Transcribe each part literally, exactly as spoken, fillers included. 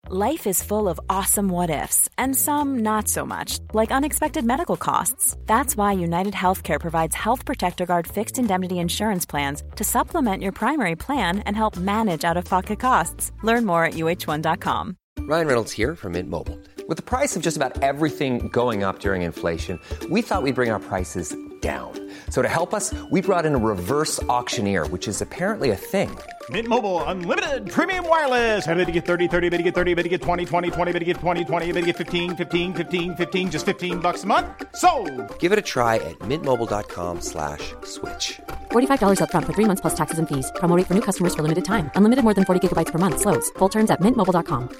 Life is full of awesome what-ifs, and some not so much, like unexpected medical costs. That's why United Healthcare provides Health Protector Guard fixed indemnity insurance plans to supplement your primary plan and help manage out-of-pocket costs. Learn more at U H one dot com. Ryan Reynolds here from Mint Mobile. With the price of just about everything going up during inflation, we thought we'd bring our prices down. So to help us, we brought in a reverse auctioneer, which is apparently a thing. Mint Mobile Unlimited Premium Wireless. How to get thirty, thirty, how to get thirty, how to get twenty, twenty, twenty, how to get twenty, twenty, how to get fifteen, fifteen, fifteen, fifteen, just fifteen bucks a month? Sold! Give it a try at mintmobile.com slash switch. forty-five dollars up front for three months plus taxes and fees. Promo rate for new customers for limited time. Unlimited more than forty gigabytes per month. Slows full terms at mint mobile dot com.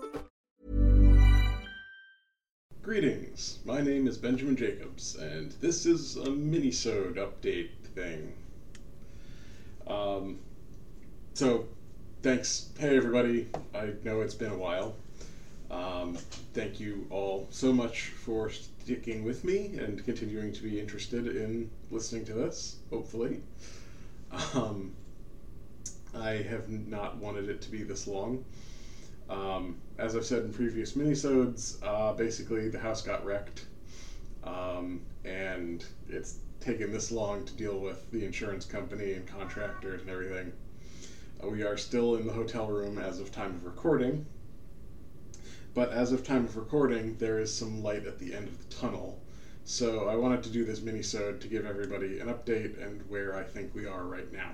Greetings, my name is Benjamin Jacobs, and this is a mini-sode update thing. Um, so, thanks. Hey everybody, I know it's been a while. Um, thank you all so much for sticking with me and continuing to be interested in listening to this, hopefully. Um, I have not wanted it to be this long. Um, as I've said in previous minisodes, uh, basically the house got wrecked, um, and it's taken this long to deal with the insurance company and contractors and everything. Uh, we are still in the hotel room as of time of recording, but as of time of recording, there is some light at the end of the tunnel. So I wanted to do this minisode to give everybody an update and where I think we are right now.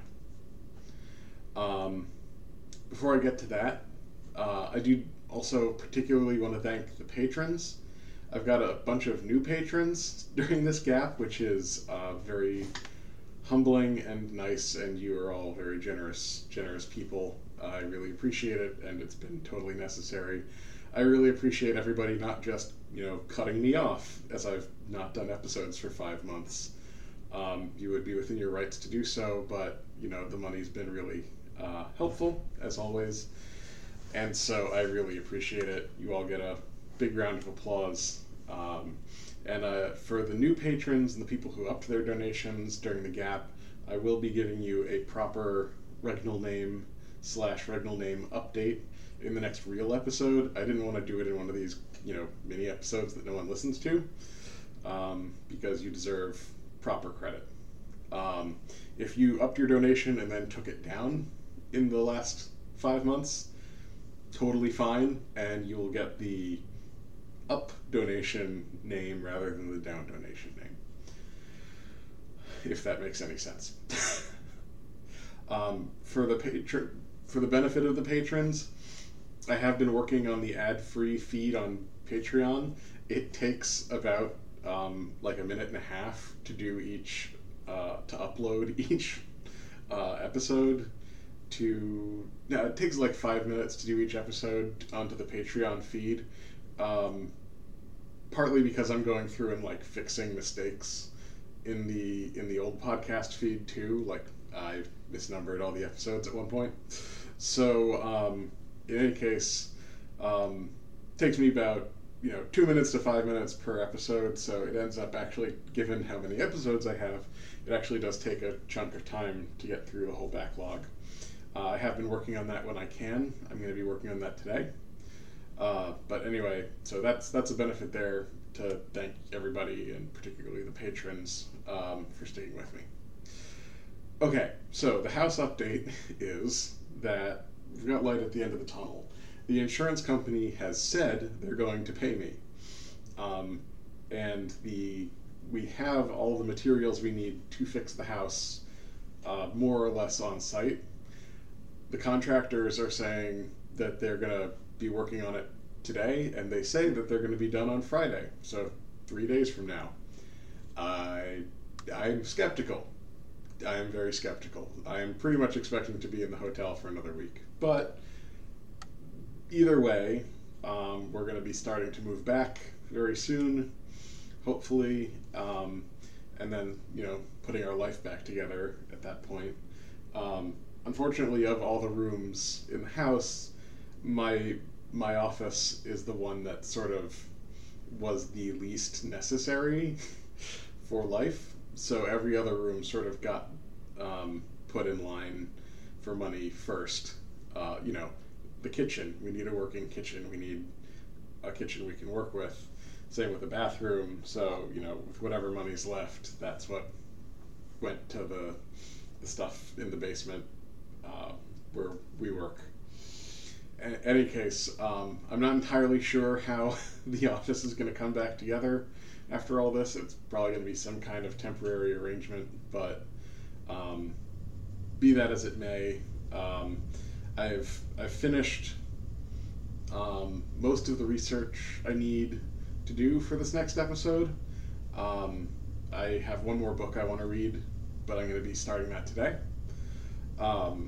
Um, before I get to that, Uh, I do also particularly want to thank the patrons. I've got a bunch of new patrons during this gap, which is uh, very humbling and nice, and you are all very generous, generous people. I really appreciate it, and it's been totally necessary. I really appreciate everybody not just, you know, cutting me off as I've not done episodes for five months. Um, you would be within your rights to do so, but, you know, the money's been really uh, helpful, as always. And so I really appreciate it. You all get a big round of applause. Um, and uh, for the new patrons and the people who upped their donations during the gap, I will be giving you a proper Regnal name slash Regnal name update in the next real episode. I didn't want to do it in one of these, you know, mini episodes that no one listens to, um, because you deserve proper credit. Um, if you upped your donation and then took it down in the last five months, totally fine, and you will get the up donation name rather than the down donation name, if that makes any sense. um, for the patron, for the benefit of the patrons, I have been working on the ad-free feed on Patreon. It takes about um, like a minute and a half to do each, uh, to upload each uh, episode. To no, it takes like five minutes to do each episode onto the Patreon feed. Um, partly because I'm going through and like fixing mistakes in the in the old podcast feed too. Like I misnumbered all the episodes at one point. So um, in any case, um, it takes me about you know two minutes to five minutes per episode. So it ends up actually, given how many episodes I have, it actually does take a chunk of time to get through the whole backlog. Uh, I have been working on that when I can. I'm going to be working on that today. Uh, but anyway, so that's that's a benefit there, to thank everybody, and particularly the patrons, um, for sticking with me. Okay, so the house update is that we've got light at the end of the tunnel. The insurance company has said they're going to pay me. Um, and the we have all the materials we need to fix the house uh, more or less on site. The contractors are saying that they're going to be working on it today, and they say that they're going to be done on Friday, so three days from now. I, I'm skeptical. I am very skeptical. I am pretty much expecting to be in the hotel for another week. But either way, um, we're going to be starting to move back very soon, hopefully, um, and then, you know, putting our life back together at that point. Um, Unfortunately, of all the rooms in the house, my my office is the one that sort of was the least necessary for life. So every other room sort of got um, put in line for money first. Uh, you know, the kitchen. We need a working kitchen. We need a kitchen we can work with. Same with the bathroom. So, you know, with whatever money's left, that's what went to the, the stuff in the basement uh, where we work. In any case, um, I'm not entirely sure how the office is going to come back together after all this. It's probably going to be some kind of temporary arrangement, but um, be that as it may, um, I've I've finished um, most of the research I need to do for this next episode. Um, I have one more book I want to read, but I'm going to be starting that today. Um,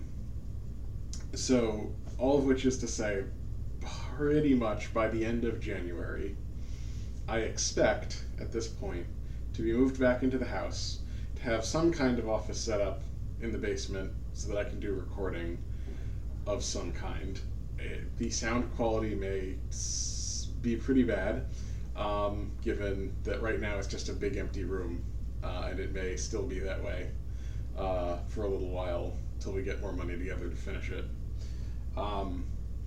so, all of which is to say, pretty much by the end of January, I expect, at this point, to be moved back into the house, to have some kind of office set up in the basement so that I can do recording of some kind. The sound quality may be pretty bad, um, given that right now it's just a big empty room, uh, and it may still be that way uh, for a little while until we get more money together to finish it. Um,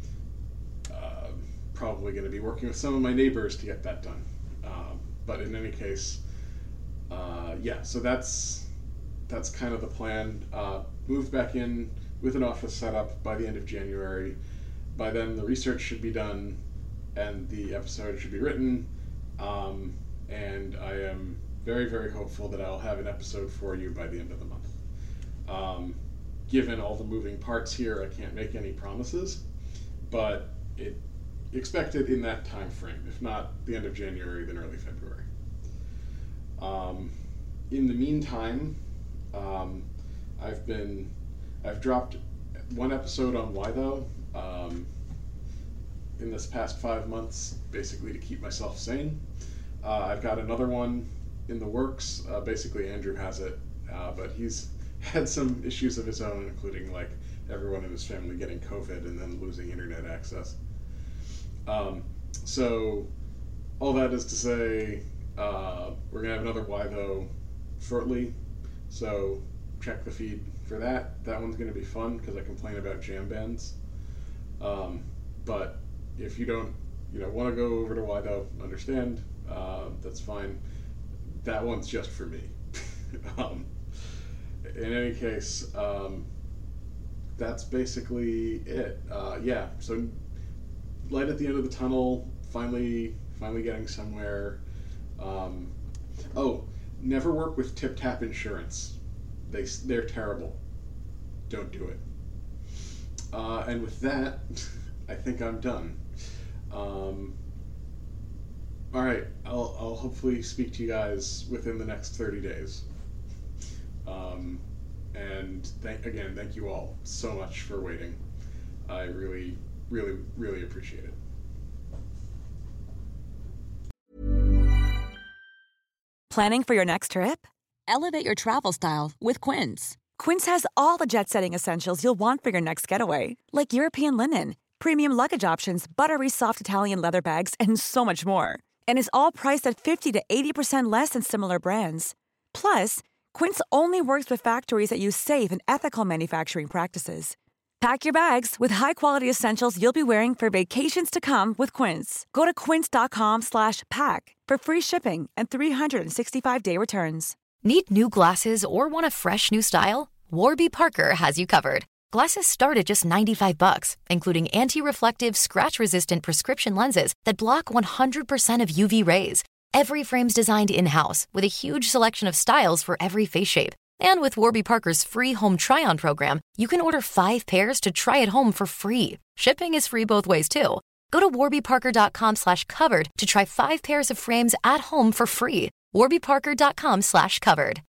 uh, probably going to be working with some of my neighbors to get that done. Um, but in any case, uh, yeah, so that's that's kind of the plan. Uh, moved back in with an office set up by the end of January. By then the research should be done and the episode should be written. Um, and I am very, very hopeful that I'll have an episode for you by the end of the month. Um, given all the moving parts here, I can't make any promises, but it expected in that time frame. If not the end of January, then early February. Um, in the meantime, um, I've been I've dropped one episode on Why Though um, in this past five months, basically to keep myself sane. Uh, I've got another one in the works. Uh, basically, Andrew has it, uh, but he's had some issues of his own, including like everyone in his family getting COVID and then losing internet access. Um, so all that is to say, uh, we're gonna have another Why Though shortly. So check the feed for that. That one's gonna be fun because I complain about jam bands. Um, but if you don't, you know, want to go over to Why Though, understand, uh, that's fine. That one's just for me. um, In any case, um, that's basically it. Uh, yeah, so light at the end of the tunnel, finally finally getting somewhere. Um, oh, never work with Tip Tap Insurance. They, they're terrible. Don't do it. Uh, and with that, I think I'm done. Um, all right, I'll, I'll hopefully speak to you guys within the next thirty days. Um, and thank, again, thank you all so much for waiting. I really, really, really appreciate it. Planning for your next trip? Elevate your travel style with Quince. Quince has all the jet-setting essentials you'll want for your next getaway, like European linen, premium luggage options, buttery soft Italian leather bags, and so much more. And is all priced at fifty to eighty percent less than similar brands. Plus, Quince only works with factories that use safe and ethical manufacturing practices. Pack your bags with high-quality essentials you'll be wearing for vacations to come with Quince. Go to quince.com slash pack for free shipping and three sixty-five day returns. Need new glasses or want a fresh new style? Warby Parker has you covered. Glasses start at just ninety-five bucks, including anti-reflective, scratch-resistant prescription lenses that block one hundred percent of U V rays. Every frame's designed in-house with a huge selection of styles for every face shape. And with Warby Parker's free home try-on program, you can order five pairs to try at home for free. Shipping is free both ways, too. Go to warbyparker.com slash covered to try five pairs of frames at home for free. warbyparker.com slash covered.